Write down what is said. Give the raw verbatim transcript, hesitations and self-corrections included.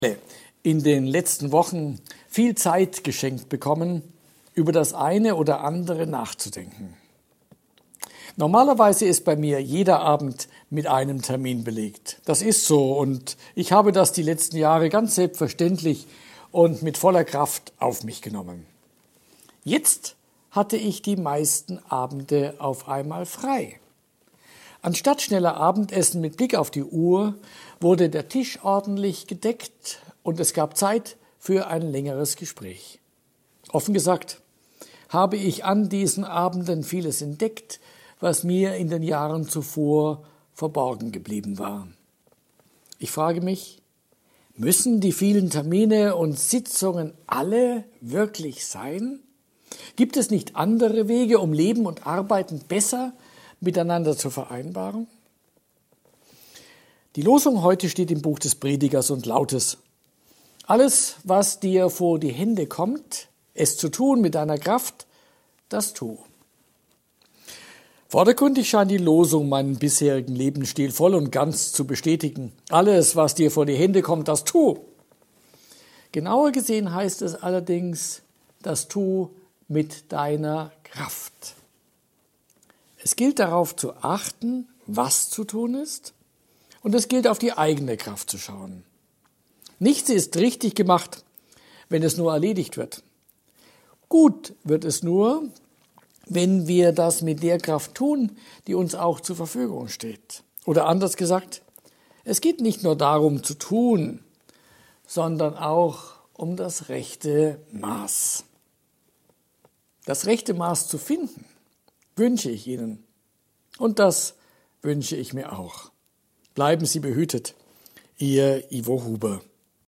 in den letzten Wochen viel Zeit geschenkt bekommen, über das eine oder andere nachzudenken. Normalerweise ist bei mir jeder Abend mit einem Termin belegt. Das ist so und ich habe das die letzten Jahre ganz selbstverständlich und mit voller Kraft auf mich genommen. Jetzt hatte ich die meisten Abende auf einmal frei. Anstatt schneller Abendessen mit Blick auf die Uhr wurde der Tisch ordentlich gedeckt und es gab Zeit für ein längeres Gespräch. Offen gesagt habe ich an diesen Abenden vieles entdeckt, was mir in den Jahren zuvor verborgen geblieben war. Ich frage mich, müssen die vielen Termine und Sitzungen alle wirklich sein? Gibt es nicht andere Wege, um Leben und Arbeiten besser miteinander zu vereinbaren? Die Losung heute steht im Buch des Predigers und lautet: Alles, was dir vor die Hände kommt, es zu tun mit deiner Kraft, das tu. Vordergründig scheint die Losung meinen bisherigen Lebensstil voll und ganz zu bestätigen. Alles, was dir vor die Hände kommt, das tu. Genauer gesehen heißt es allerdings, das tu mit deiner Kraft. Es gilt darauf zu achten, was zu tun ist, und es gilt auf die eigene Kraft zu schauen. Nichts ist richtig gemacht, wenn es nur erledigt wird. Gut wird es nur, wenn wir das mit der Kraft tun, die uns auch zur Verfügung steht. Oder anders gesagt, es geht nicht nur darum zu tun, sondern auch um das rechte Maß. Das rechte Maß zu finden, wünsche ich Ihnen. Und das wünsche ich mir auch. Bleiben Sie behütet. Ihr Ivo Huber.